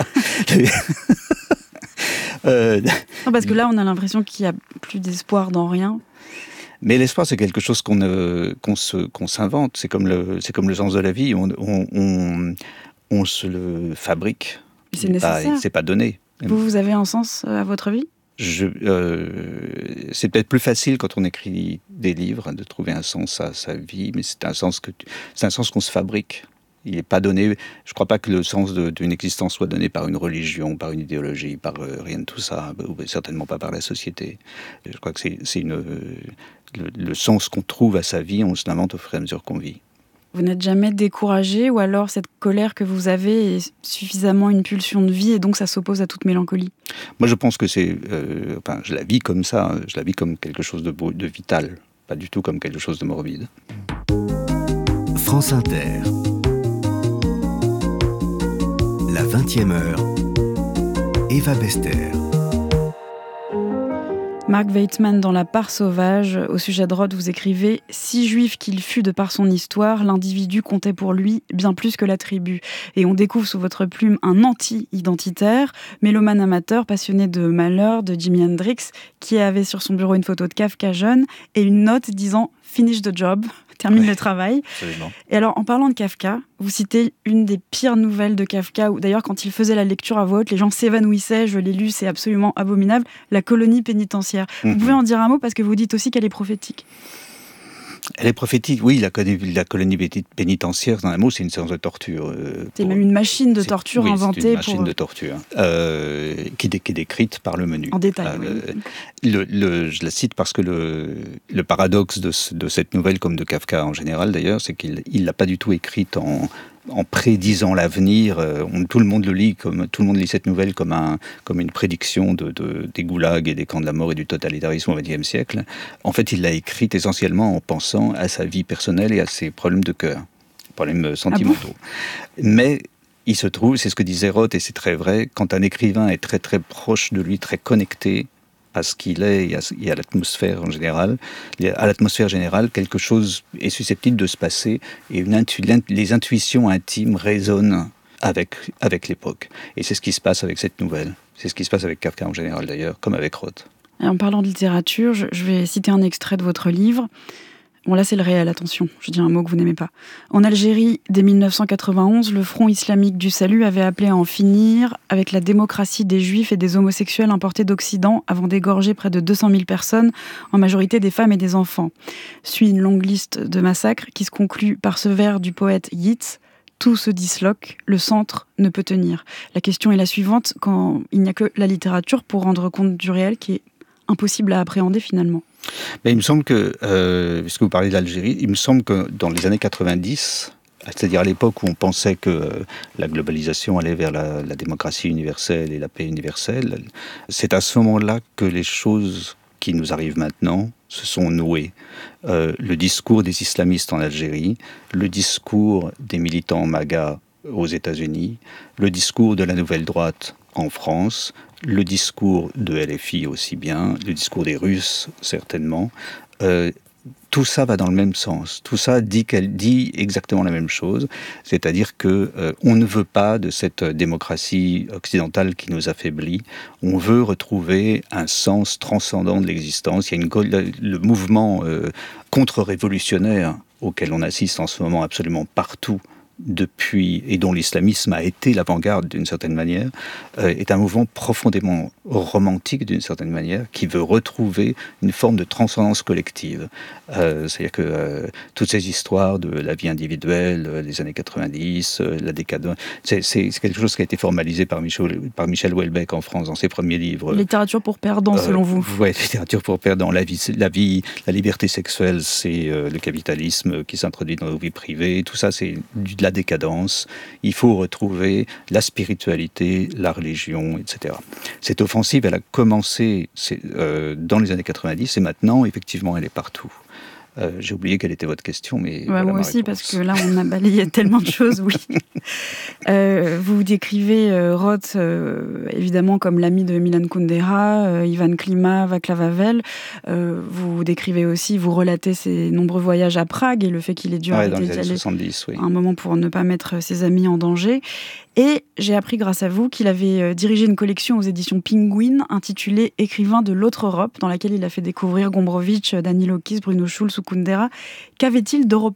euh... Non, parce que là, on a l'impression qu'il n'y a plus d'espoir dans rien. Mais l'espoir, c'est quelque chose qu'on, euh, qu'on, se, qu'on s'invente. C'est comme, le, c'est comme le sens de la vie. On, on, on, on se le fabrique. Mais c'est nécessaire. C'est pas donné. Vous, vous avez un sens à votre vie ? Je, euh, c'est peut-être plus facile quand on écrit des livres de trouver un sens à sa vie, mais c'est un sens, que tu, c'est un sens qu'on se fabrique. Il n'est pas donné. Je ne crois pas que le sens de, d'une existence soit donné par une religion, par une idéologie, par euh, rien de tout ça, ou certainement pas par la société. Je crois que c'est, c'est une, euh, le, le sens qu'on trouve à sa vie, on se l'invente au fur et à mesure qu'on vit. Vous n'êtes jamais découragé, ou alors cette colère que vous avez est suffisamment une pulsion de vie et donc ça s'oppose à toute mélancolie ? Moi, je pense que c'est, euh, enfin, je la vis comme ça. Je la vis comme quelque chose de beau, de vital, pas du tout comme quelque chose de morbide. France Inter. La vingtième heure, Eva Bester. Mark Weitzman, dans La part sauvage, au sujet de Roth, vous écrivez « Si juif qu'il fût de par son histoire, l'individu comptait pour lui bien plus que la tribu. » Et on découvre sous votre plume un anti-identitaire, mélomane amateur, passionné de malheur, de Jimi Hendrix, qui avait sur son bureau une photo de Kafka jeune et une note disant « Finish the job ». Termine ouais, le travail. Absolument. Et alors, en parlant de Kafka, vous citez une des pires nouvelles de Kafka, où d'ailleurs, quand il faisait la lecture à voix haute, les gens s'évanouissaient, je l'ai lu, c'est absolument abominable, La colonie pénitentiaire. Mm-hmm. Vous pouvez en dire un mot, parce que vous dites aussi qu'elle est prophétique. Elle est prophétique, oui, la colonie, la colonie pénitentiaire, dans un mot, c'est une séance de torture. Euh, c'est pour, même une machine de torture oui, inventée. C'est une machine pour... de torture, euh, qui, dé, qui est décrite par le menu. En détail, euh, oui. Le, le, je la cite parce que le, le paradoxe de, de cette nouvelle, comme de Kafka en général d'ailleurs, c'est qu'il ne l'a pas du tout écrite en, en prédisant l'avenir. Euh, on, tout le monde le lit, comme, tout le monde lit cette nouvelle comme, un, comme une prédiction de, de, des goulags et des camps de la mort et du totalitarisme au vingtième siècle. En fait, il l'a écrite essentiellement en pensant à sa vie personnelle et à ses problèmes de cœur, problèmes sentimentaux. Ah bon ? Mais il se trouve, c'est ce que disait Roth, et c'est très vrai, quand un écrivain est très très proche de lui, très connecté à ce qu'il est et à, et à l'atmosphère en général, à l'atmosphère générale, quelque chose est susceptible de se passer et une intu, les intuitions intimes résonnent avec, avec l'époque. Et c'est ce qui se passe avec cette nouvelle. C'est ce qui se passe avec Kafka en général d'ailleurs, comme avec Roth. Et en parlant de littérature, je, je vais citer un extrait de votre livre. Bon, là, c'est le réel, attention, je dis un mot que vous n'aimez pas. En Algérie, dès dix-neuf cent quatre-vingt-onze, le Front islamique du salut avait appelé à en finir avec la démocratie des juifs et des homosexuels importés d'Occident avant d'égorger près de deux cent mille personnes, en majorité des femmes et des enfants. Suit une longue liste de massacres qui se conclut par ce vers du poète Yeats. Tout se disloque, le centre ne peut tenir. La question est la suivante, quand il n'y a que la littérature pour rendre compte du réel qui est impossible à appréhender finalement. Mais il me semble que, euh, puisque vous parlez de l'Algérie, il me semble que dans les années quatre-vingt-dix, c'est-à-dire à l'époque où on pensait que euh, la globalisation allait vers la, la démocratie universelle et la paix universelle, c'est à ce moment-là que les choses qui nous arrivent maintenant se sont nouées. Euh, le discours des islamistes en Algérie, le discours des militants MAGA aux États-Unis, le discours de la nouvelle droite en France, le discours de L F I aussi bien, le discours des Russes certainement, euh, tout ça va dans le même sens. Tout ça dit qu'elle dit exactement la même chose, c'est-à-dire que euh, on ne veut pas de cette démocratie occidentale qui nous affaiblit. On veut retrouver un sens transcendant de l'existence. Il y a une, le mouvement euh, contre-révolutionnaire auquel on assiste en ce moment absolument partout depuis, et dont l'islamisme a été l'avant-garde d'une certaine manière, euh, est un mouvement profondément romantique d'une certaine manière, qui veut retrouver une forme de transcendance collective. Euh, c'est-à-dire que euh, toutes ces histoires de la vie individuelle, euh, les années quatre-vingt-dix, euh, la décadence, c'est, c'est, c'est quelque chose qui a été formalisé par Michel, par Michel Houellebecq en France dans ses premiers livres. Littérature pour perdants, euh, selon vous. Oui, littérature pour perdants. La vie, la vie, la liberté sexuelle, c'est euh, le capitalisme qui s'introduit dans nos vies privées. Tout ça, c'est de la décadence. Il faut retrouver la spiritualité, la religion, et cetera. Cette offensive, elle a commencé euh, dans les années quatre-vingt-dix et maintenant, effectivement, elle est partout. Euh, j'ai oublié quelle était votre question, mais ouais, voilà moi aussi, réponse. Parce que là, on a balayé tellement de choses, oui. euh, vous décrivez euh, Roth, euh, évidemment, comme l'ami de Milan Kundera, euh, Ivan Klima, Václav Havel. Euh, vous décrivez aussi, vous relatez ses nombreux voyages à Prague et le fait qu'il ait dû ouais, arrêter d'y aller soixante-dix, oui. un moment pour ne pas mettre ses amis en danger. Et j'ai appris grâce à vous qu'il avait dirigé une collection aux éditions Penguin intitulée « Écrivains de l'autre Europe » dans laquelle il a fait découvrir Gombrowicz, Danilowskis, Bruno Schulz ou Kundera. Qu'avait-il d'européen ?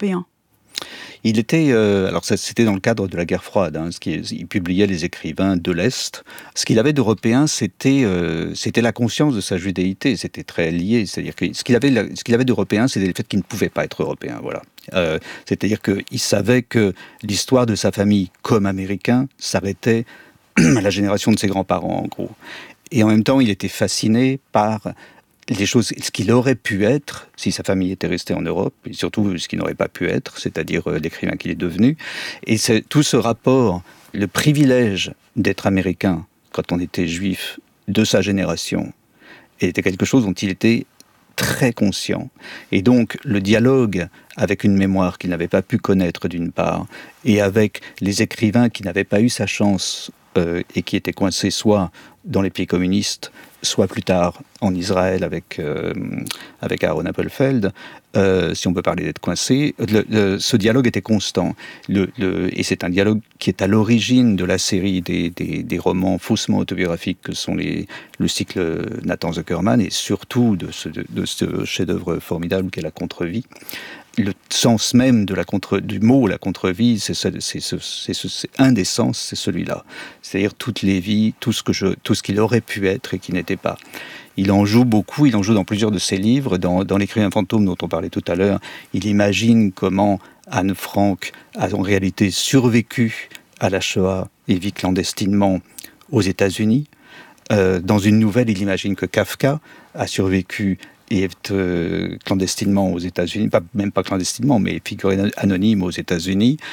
Il était, euh, alors ça, c'était dans le cadre de la guerre froide, hein, ce qui, il publiait les écrivains de l'Est. Ce qu'il avait d'européen, c'était, euh, c'était la conscience de sa judéité, c'était très lié. C'est-à-dire que ce qu'il avait, ce qu'il avait d'européen, c'était le fait qu'il ne pouvait pas être européen, voilà. Euh, c'est-à-dire qu'il savait que l'histoire de sa famille, comme américain, s'arrêtait à la génération de ses grands-parents, en gros. Et en même temps, il était fasciné par les choses, ce qu'il aurait pu être si sa famille était restée en Europe, et surtout ce qu'il n'aurait pas pu être, c'est-à-dire l'écrivain qu'il est devenu. Et c'est tout ce rapport, le privilège d'être américain quand on était juif de sa génération, était quelque chose dont il était très conscient. Et donc, le dialogue avec une mémoire qu'il n'avait pas pu connaître d'une part, et avec les écrivains qui n'avaient pas eu sa chance euh, et qui étaient coincés soit dans les pays communistes, soit plus tard en Israël avec, euh, avec Aaron Appelfeld, euh, si on peut parler d'être coincé, le, le, ce dialogue était constant. Le, le, et c'est un dialogue qui est à l'origine de la série des, des, des romans faussement autobiographiques que sont les, le cycle Nathan Zuckerman, et surtout de ce, de, de ce chef-d'œuvre formidable qu'est La Contre-vie. Le sens même de la contre, du mot la contre-vie, c'est, c'est, c'est, c'est, c'est un des sens, c'est celui-là. C'est-à-dire toutes les vies, tout ce, que je, tout ce qu'il aurait pu être et qui n'était pas. Il en joue beaucoup, il en joue dans plusieurs de ses livres. Dans, dans L'écrivain fantôme dont on parlait tout à l'heure, il imagine comment Anne Frank a en réalité survécu à la Shoah et vit clandestinement aux États-Unis. Euh, dans une nouvelle, il imagine que Kafka a survécu et est euh, clandestinement aux États-Unis, pas, même pas clandestinement, mais figuré anonyme aux États-Unis.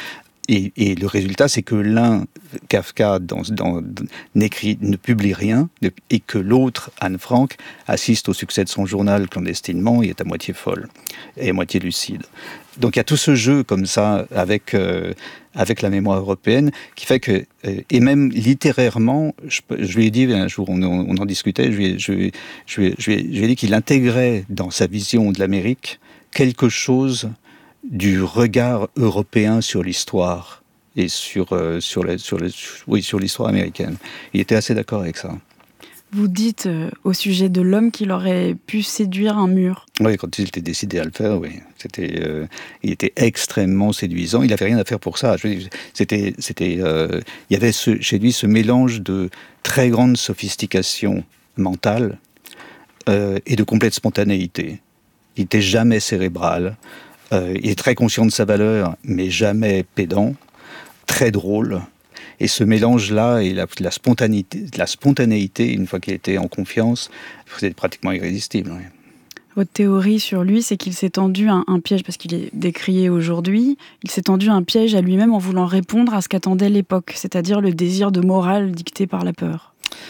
Et, et le résultat, c'est que l'un, Kafka, dans, dans, n'écrit, ne publie rien, et que l'autre, Anne Frank, assiste au succès de son journal clandestinement et est à moitié folle, et à moitié lucide. Donc il y a tout ce jeu comme ça, avec, euh, avec la mémoire européenne, qui fait que, euh, et même littérairement, je, je lui ai dit, un jour, on, on en discutait, je lui ai, je, je lui ai, je lui ai, je lui ai dit qu'il intégrait dans sa vision de l'Amérique quelque chose du regard européen sur l'histoire et sur, euh, sur, la, sur, la, oui, sur l'histoire américaine. Il était assez d'accord avec ça. Vous dites euh, au sujet de l'homme qu'il aurait pu séduire un mur. Oui, quand il était décidé à le faire, oui. C'était, euh, il était extrêmement séduisant. Il n'avait rien à faire pour ça. Je veux dire, c'était, c'était, euh, il y avait ce, chez lui ce mélange de très grande sophistication mentale euh, et de complète spontanéité. Il n'était jamais cérébral. Euh, il est très conscient de sa valeur, mais jamais pédant, très drôle. Et ce mélange-là et la, la, spontanéité, la spontanéité, une fois qu'il était en confiance, c'était pratiquement irrésistible. Oui. Votre théorie sur lui, c'est qu'il s'est tendu un, un piège, parce qu'il est décrié aujourd'hui, il s'est tendu un piège à lui-même en voulant répondre à ce qu'attendait l'époque, c'est-à-dire le désir de morale dicté par la peur.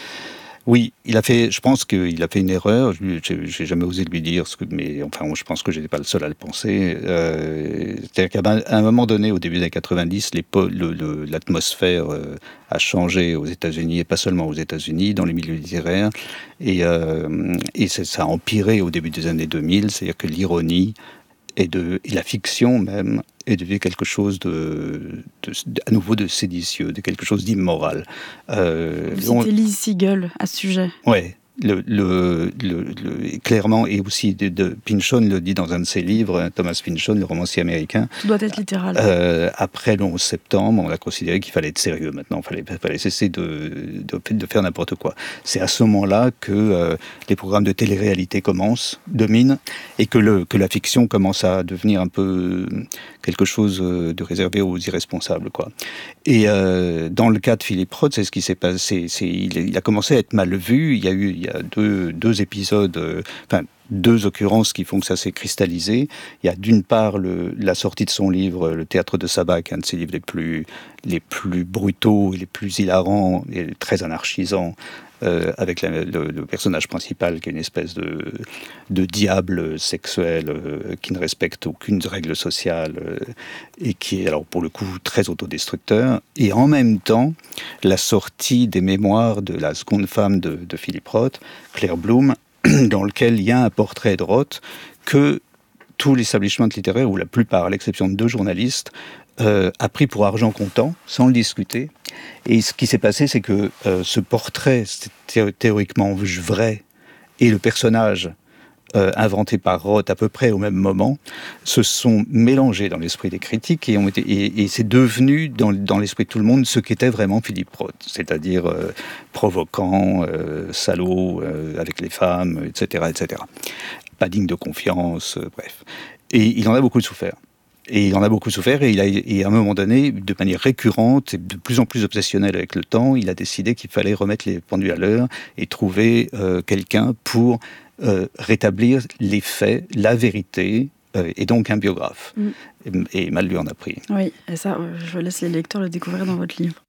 Oui, il a fait, je pense qu'il a fait une erreur. Je n'ai jamais osé lui dire, ce que, mais enfin, je pense que je n'étais pas le seul à le penser. Euh, c'est-à-dire qu'à un moment donné, au début des années quatre-vingt-dix, les, le, le, l'atmosphère euh, a changé aux États-Unis, et pas seulement aux États-Unis, dans les milieux littéraires. Et, euh, et ça a empiré au début des années deux mille, c'est-à-dire que l'ironie et, de, et la fiction même est devenu quelque chose de, de, de, à nouveau de séditieux, de quelque chose d'immoral. Euh, Vous citez Lise Siegel à ce sujet. Oui, le, le, le, le, clairement, et aussi de, de, Pynchon le dit dans un de ses livres, Thomas Pynchon, le romancier américain. Tout doit être littéral. Euh, après le onze septembre, on a considéré qu'il fallait être sérieux maintenant, il fallait, fallait cesser de, de, de faire n'importe quoi. C'est à ce moment-là que euh, les programmes de télé-réalité commencent, dominent, et que, le, que la fiction commence à devenir un peu quelque chose de réservé aux irresponsables, quoi. Et euh, dans le cas de Philippe Roth, c'est ce qui s'est passé. C'est, il, il a commencé à être mal vu. Il y a eu, il y a deux, deux épisodes, euh, enfin deux occurrences qui font que ça s'est cristallisé. Il y a d'une part le, la sortie de son livre Le Théâtre de Sabbat, qui est un de ses livres les plus, les plus brutaux, et les plus hilarants et très anarchisants. Euh, avec la, le, le personnage principal qui est une espèce de, de diable sexuel euh, qui ne respecte aucune règle sociale euh, et qui est alors pour le coup très autodestructeur. Et en même temps, la sortie des mémoires de la seconde femme de, de Philippe Roth, Claire Bloom, dans lequel il y a un portrait de Roth que tout l'establishment littéraire, ou la plupart, à l'exception de deux journalistes, euh, a pris pour argent comptant, sans le discuter. Et ce qui s'est passé, c'est que euh, ce portrait, c'était théoriquement vrai, et le personnage euh, inventé par Roth à peu près au même moment, se sont mélangés dans l'esprit des critiques, et, ont été, et, et c'est devenu dans, dans l'esprit de tout le monde ce qu'était vraiment Philippe Roth, c'est-à-dire euh, provoquant, euh, salaud, euh, avec les femmes, et cetera, et cetera. Pas digne de confiance, euh, bref. Et il en a beaucoup souffert. Et il en a beaucoup souffert, et, il a, et à un moment donné, de manière récurrente, et de plus en plus obsessionnelle avec le temps, il a décidé qu'il fallait remettre les pendules à l'heure et trouver euh, quelqu'un pour euh, rétablir les faits, la vérité, euh, et donc un biographe. Mm. Et, et mal lui en a pris. Oui, et ça, je laisse les lecteurs le découvrir dans votre livre.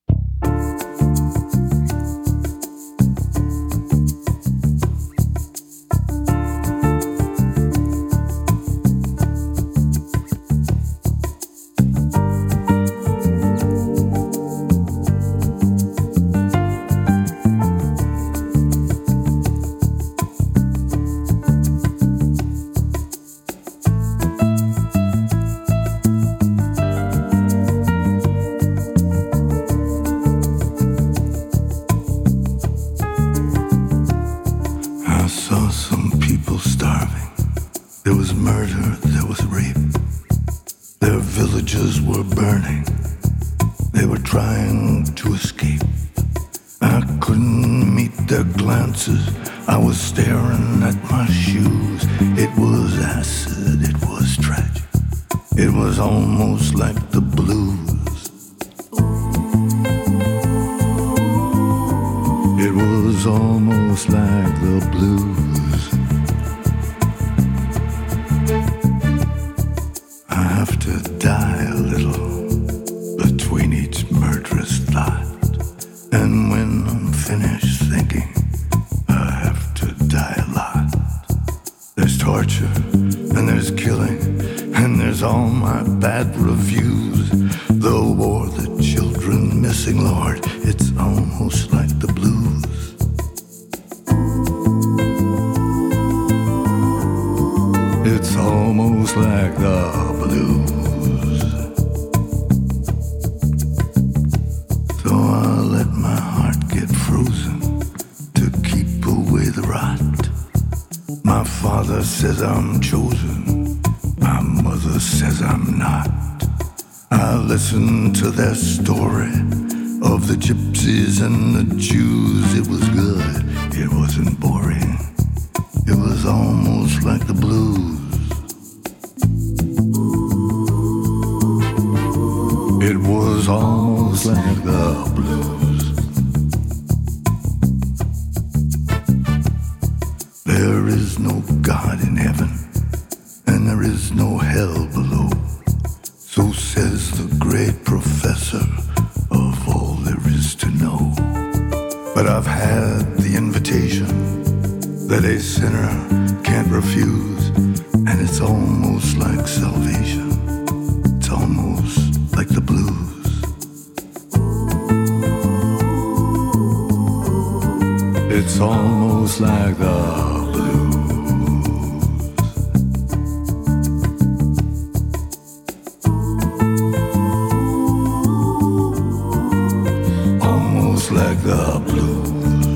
I was staring at my shoes. It was acid, it was tragic. It was almost like the blues. It was almost like the blues. I have to die a little, but thinking I have to die a lot. There's torture, and there's killing, and there's all my bad reviews. The war, the children missing, Lord, it's almost like the blues. It's almost like the blues. So I let my heart get frozen to keep away the rot. My father says I'm chosen, my mother says I'm not. I listen to their story of the gypsies and the Jews. It was good, it wasn't boring. It was almost like the blues. It was almost like the blues. There is no God in heaven, and there is no hell below. So says the great professor of all there is to know. But I've had the invitation that a sinner can't refuse, and it's almost like salvation. It's almost like the blues. It's almost like the blues. Almost like the blues.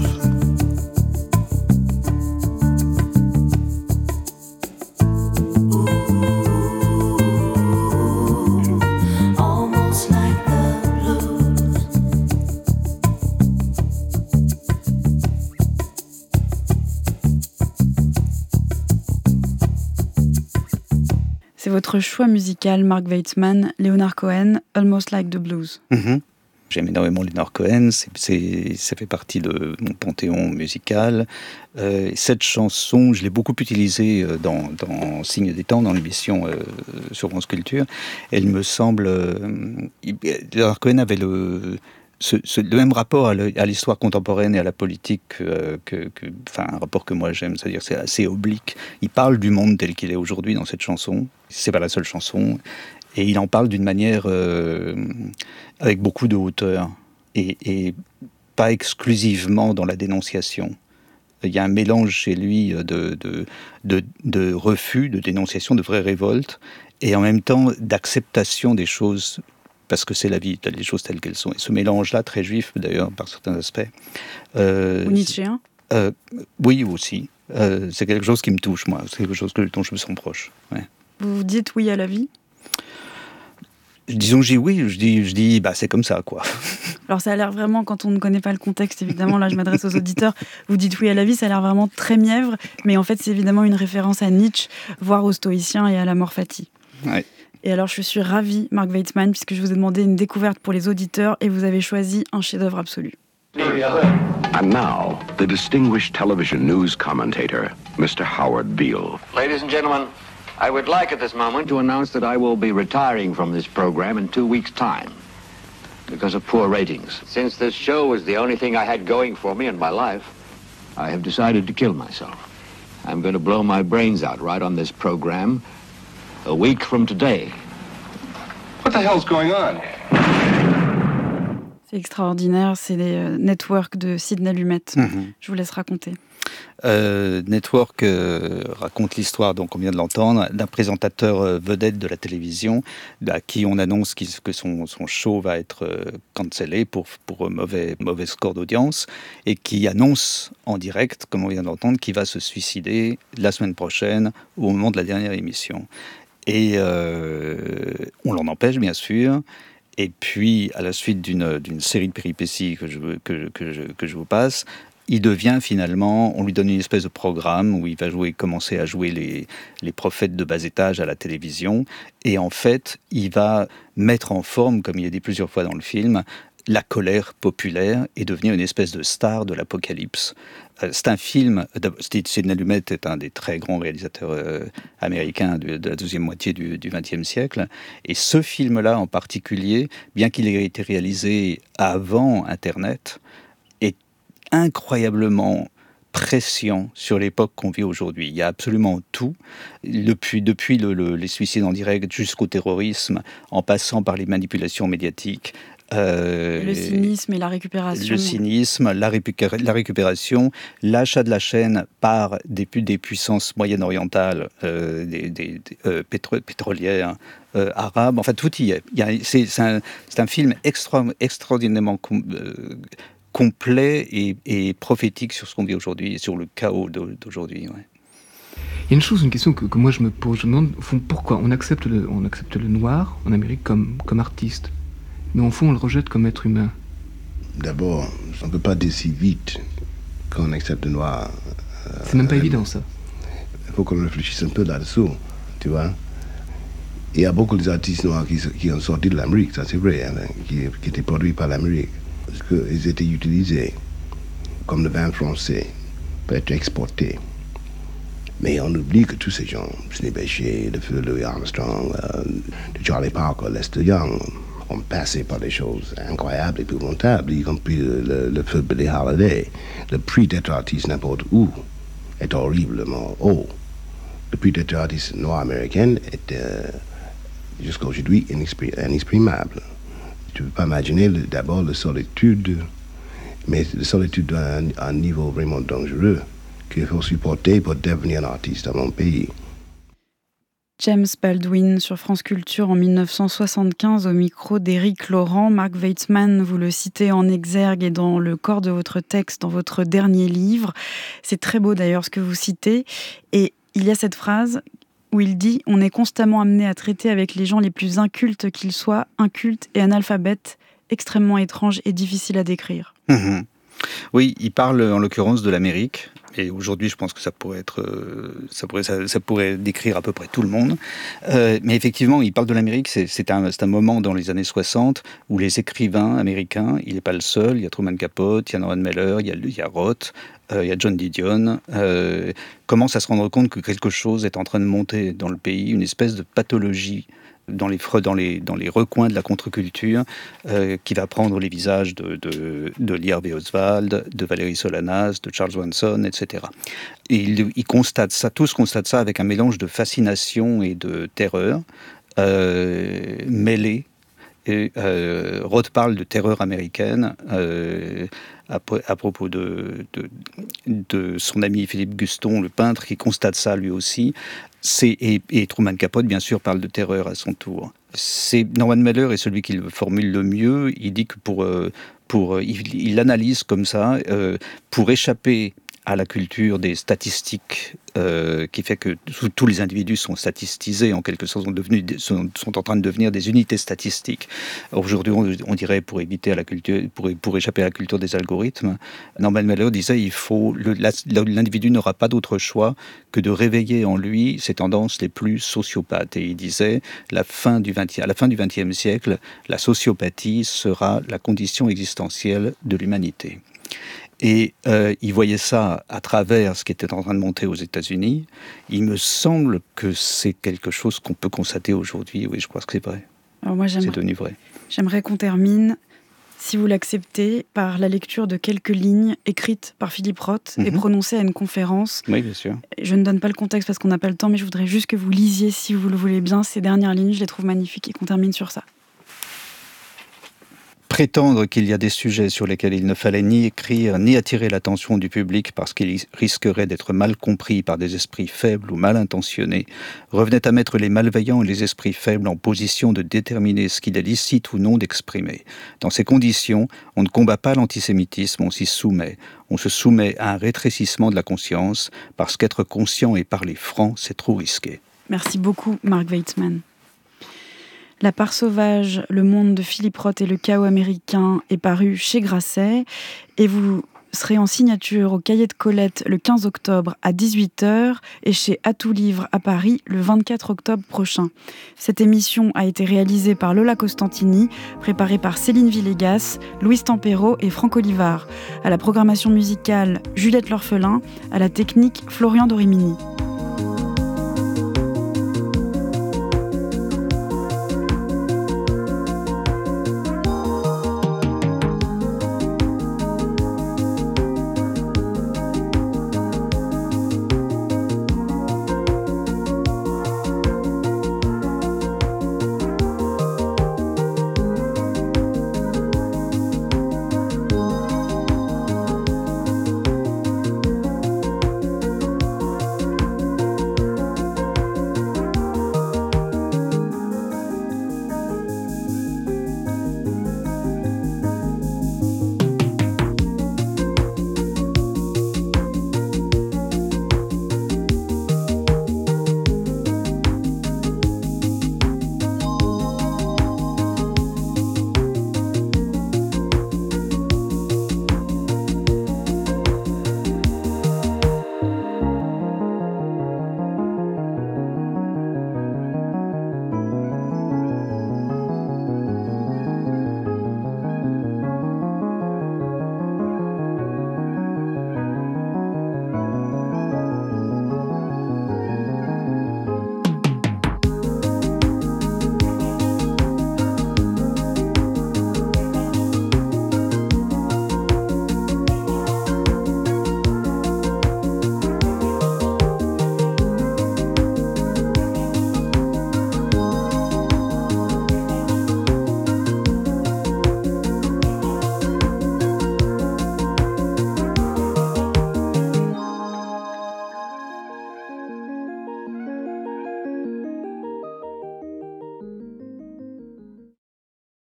C'est votre choix musical, Mark Weitzman, Leonard Cohen, Almost Like the Blues. Mm-hmm. J'aime énormément Leonard Cohen, c'est, c'est, ça fait partie de mon panthéon musical. Euh, cette chanson, je l'ai beaucoup utilisée dans, dans Signe des temps, dans l'émission euh, sur France Culture. Elle me semble... Euh, Leonard Cohen avait le... Ce, ce, le même rapport à, le, à l'histoire contemporaine et à la politique, euh, que, que, enfin un rapport que moi j'aime, c'est-à-dire c'est assez oblique. Il parle du monde tel qu'il est aujourd'hui dans cette chanson. C'est pas la seule chanson, et il en parle d'une manière euh, avec beaucoup de hauteur et, et pas exclusivement dans la dénonciation. Il y a un mélange chez lui de, de, de, de refus, de dénonciation, de vraie révolte, et en même temps d'acceptation des choses. Parce que c'est la vie, les choses telles qu'elles sont. Et ce mélange-là, très juif d'ailleurs, par certains aspects. Euh, Ou nietzschéen euh, Oui, aussi. Euh, c'est quelque chose qui me touche, moi. C'est quelque chose que, dont je me sens proche. Ouais. Vous vous dites oui à la vie ? Disons que je dis oui, je dis, je dis bah, c'est comme ça, quoi. Alors ça a l'air vraiment, quand on ne connaît pas le contexte, évidemment, là je m'adresse aux auditeurs, vous dites oui à la vie, ça a l'air vraiment très mièvre, mais en fait c'est évidemment une référence à Nietzsche, voire aux stoïciens et à l'amor fati. Ouais. Et alors, je suis ravie, Mark Weitzman, puisque je vous ai demandé une découverte pour les auditeurs et vous avez choisi un chef-d'œuvre absolu. And now, the distinguished television news commentator, Mister Howard Beale. Ladies and gentlemen, I would like at this moment to announce that I will be retiring from this program in two weeks' time because of poor ratings. Since this show was the only thing I had going for me in my life, I have decided to kill myself. I'm going to blow my brains out right on this program a week from today. What the hell's going on? C'est extraordinaire, c'est les euh, Network de Sidney Lumet. Mm-hmm. Je vous laisse raconter. Euh, Network euh, raconte l'histoire, donc on vient de l'entendre, d'un présentateur euh, vedette de la télévision à qui on annonce que son, son show va être euh, cancellé pour, pour mauvais, mauvais score d'audience, et qui annonce en direct, comme on vient de l'entendre, qu'il va se suicider la semaine prochaine au moment de la dernière émission. Et euh, on l'en empêche, bien sûr. Et puis, à la suite d'une, d'une série de péripéties que je, que, que, je, que je vous passe, il devient finalement, on lui donne une espèce de programme où il va jouer, commencer à jouer les, les prophètes de bas étage à la télévision. Et en fait, il va mettre en forme, comme il est dit plusieurs fois dans le film, la colère populaire et devenir une espèce de star de l'apocalypse. C'est un film, Sidney Lumet est un des très grands réalisateurs euh, américains de, de la deuxième moitié du vingtième siècle, et ce film-là en particulier, bien qu'il ait été réalisé avant Internet, est incroyablement pression sur l'époque qu'on vit aujourd'hui. Il y a absolument tout, depuis, depuis le, le, les suicides en direct jusqu'au terrorisme, en passant par les manipulations médiatiques. Euh, le cynisme et la récupération. Le cynisme, la, récupé- la récupération, l'achat de la chaîne par des, des puissances moyen-orientales, euh, des, des, des euh, pétro- pétrolières, euh, arabes, enfin tout y est. Il y a, c'est, c'est, un, c'est un film extra, extraordinairement com- euh, complet et, et prophétique sur ce qu'on vit aujourd'hui, et sur le chaos d'aujourd'hui. Ouais. Il y a une chose, une question que, que moi je me pose, je me demande au fond, pourquoi on accepte le, on accepte le noir en Amérique comme, comme artiste, mais au fond on le rejette comme être humain. D'abord, on ne peut pas dire si vite qu'on accepte le noir. Euh, C'est même pas euh, évident ça. Il faut qu'on réfléchisse un peu là-dessous, tu vois. Il y a beaucoup d'artistes noirs qui, qui ont sorti de l'Amérique, ça c'est vrai, hein, qui, qui étaient produits par l'Amérique. Parce qu'ils étaient utilisés comme le vin français pour être exporté. Mais on oublie que tous ces gens, Sidney Bechet, le feu Louis Armstrong, euh, Charlie Parker, Lester Young, ont passé par des choses incroyables et épouvantables, y compris le, le, le feu Billie Holiday. Le prix d'être artiste n'importe où est horriblement haut. Le prix d'être artiste noir américain est euh, jusqu'à aujourd'hui inexprimable. Tu ne peux pas imaginer le, d'abord la solitude, mais la solitude à un, à un niveau vraiment dangereux qu'il faut supporter pour devenir un artiste dans mon pays. James Baldwin sur France Culture en dix-neuf cent soixante-quinze au micro d'Éric Laurent. Mark Weitzman, vous le citez en exergue et dans le corps de votre texte, dans votre dernier livre. C'est très beau d'ailleurs ce que vous citez. Et il y a cette phrase où il dit « On est constamment amené à traiter avec les gens les plus incultes qu'ils soient, incultes et analphabètes, extrêmement étranges et difficiles à décrire. Mmh. » Oui, il parle en l'occurrence de l'Amérique. Et aujourd'hui, je pense que ça pourrait être, ça pourrait, ça, ça pourrait décrire à peu près tout le monde. Euh, mais effectivement, il parle de l'Amérique. C'est, c'est, un, c'est un moment dans les années soixante où les écrivains américains, il n'est pas le seul. Il y a Truman Capote, il y a Norman Mailer, il y a, il y a Roth, euh, il y a John Didion. Euh, commencent à se rendre compte que quelque chose est en train de monter dans le pays, une espèce de pathologie dans les, dans les, dans les recoins de la contre-culture, euh, qui va prendre les visages de, de, de Lee Harvey Oswald, de Valérie Solanas, de Charles Manson, et cetera. Et ils il constatent ça, tous constatent ça avec un mélange de fascination et de terreur, euh, mêlés. Et, euh, Roth parle de terreur américaine euh, à, à propos de, de, de son ami Philippe Guston, le peintre, qui constate ça lui aussi. C'est, et, et Truman Capote, bien sûr, parle de terreur à son tour. C'est, Norman Mailer est celui qui le formule le mieux. Il dit que pour, euh, pour, il, il analyse comme ça, euh, pour échapper à la culture des statistiques, euh, qui fait que tous les individus sont statistisés, en quelque sorte, sont, devenus, sont, sont en train de devenir des unités statistiques. Aujourd'hui, on, on dirait pour éviter à la culture, pour, pour échapper à la culture des algorithmes. Norman Mailer disait il faut le, la, l'individu n'aura pas d'autre choix que de réveiller en lui ses tendances les plus sociopathes. Et il disait la fin du vingtième, à la fin du vingtième siècle, la sociopathie sera la condition existentielle de l'humanité. Et euh, il voyait ça à travers ce qui était en train de monter aux États-Unis. Il me semble que c'est quelque chose qu'on peut constater aujourd'hui. Oui, je crois que c'est vrai. Alors moi, c'est devenu vrai. J'aimerais qu'on termine, si vous l'acceptez, par la lecture de quelques lignes écrites par Philippe Roth mm-hmm. et prononcées à une conférence. Oui, bien sûr. Je ne donne pas le contexte parce qu'on n'a pas le temps, mais je voudrais juste que vous lisiez, si vous le voulez bien, ces dernières lignes. Je les trouve magnifiques et qu'on termine sur ça. Prétendre qu'il y a des sujets sur lesquels il ne fallait ni écrire, ni attirer l'attention du public parce qu'ils risqueraient d'être mal compris par des esprits faibles ou mal intentionnés, revenait à mettre les malveillants et les esprits faibles en position de déterminer ce qu'il est licite ou non d'exprimer. Dans ces conditions, on ne combat pas l'antisémitisme, on s'y soumet. On se soumet à un rétrécissement de la conscience, parce qu'être conscient et parler franc, c'est trop risqué. Merci beaucoup, Mark Weitzman. La part sauvage, le monde de Philippe Roth et le chaos américain est paru chez Grasset et vous serez en signature au Cahier de Colette le quinze octobre à dix-huit heures et chez Atout Livre à Paris le vingt-quatre octobre prochain. Cette émission a été réalisée par Lola Costantini, préparée par Céline Villegas, Louise Tempero et Franck Olivard. À la programmation musicale, Juliette L'Orphelin, à la technique, Florian Dorimini.